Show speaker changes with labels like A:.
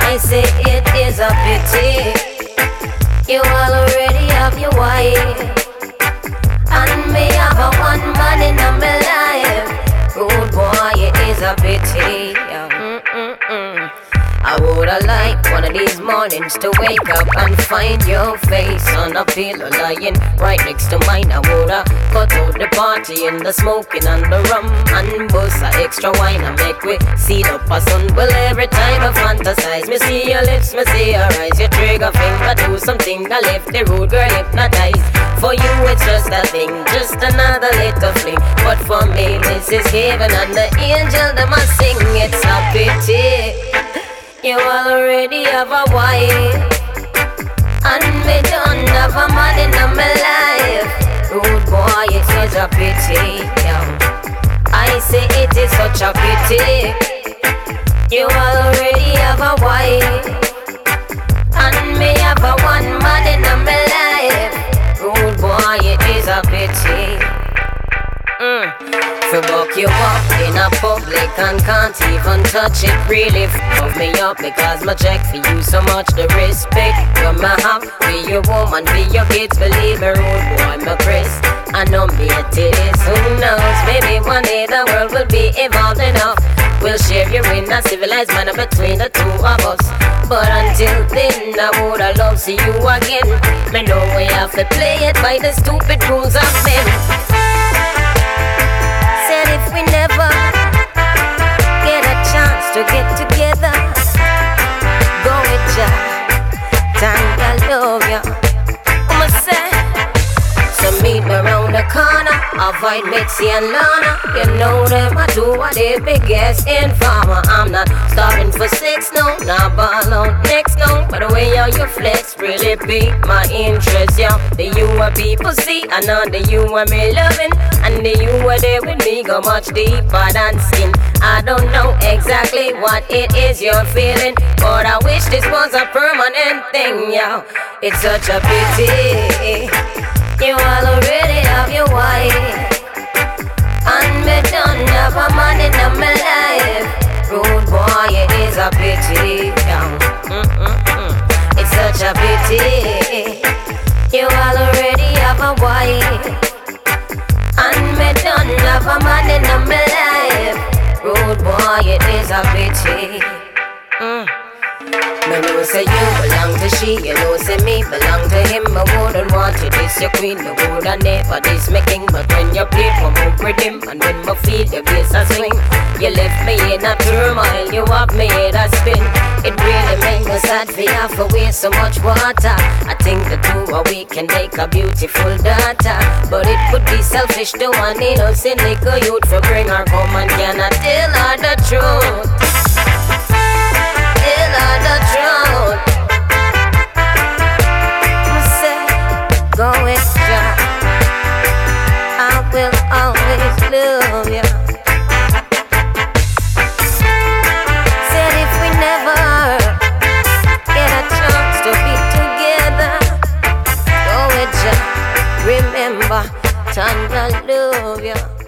A: I say it is a pity. You already have your wife, and me have a one man in my life. Good boy, it is a pity. I woulda liked one of these mornings to wake up and find your face on a pillow lying right next to mine. I woulda cut out the party and the smoking and the rum and bust a extra wine and make we see up a sun. Well, every time I fantasize, me see your lips, me see your eyes, your trigger finger do something that left the rude girl hypnotized. For you it's just a thing, just another little fling. But for me this is heaven and the angel them a sing. It's a pity you already have a wife, and me don't have a man in my life. Rude boy, it is a pity. I say it is such a pity. You already have a wife, and me have a one man in my life. Rude boy, it is a pity. To buck you up in a public and can't even touch it. Really fuck me up because my check for you so much. The respect you may have for your woman, for your kids. Believe me, rude boy, my Chris, I know me it is. Who knows, maybe one day the world will be evolved enough. We'll share you in a civilized manner between the two of us. But until then, I woulda love to see you again. Me know we have to play it by the stupid rules of men. Said if we never get a chance to get together, go with ya, Tanya, I love ya. I'ma say, so meet me round the corner, avoid Mitzi and Lana. You know them, I do what they biggest informer. I'm not starving for sex, no, not ball out next, no. But the way how you flex really pique my interest, yo. The you are people see, I know the you are me loving, and the you are there with me go much deeper than skin. I don't know exactly what it is you're feeling, but I wish this was a permanent thing, yo. It's such a pity you already have your wife, and me don't have a man in my life. Rude boy, it is a pity. It's such a pity you already have a wife, and me don't have a man in my life. Rude boy, it is a pity. Me know say you belong to she, you know say me belong to him. I wouldn't want you this your queen, you woulda never this my king. But when you play for my rhythm, and when my feel your bass a swing, you left me in a turmoil, you have me in a spin. It really makes me sad for you have to waste so much water. I think the two of we can make a beautiful daughter, but it would be selfish to one innocent little youth for bring her home and cannot tell her the truth. Tell her the truth. I say, go with ya, I will always love ya. Said if we never get a chance to be together, go with ya. Remember, Tanya, love ya.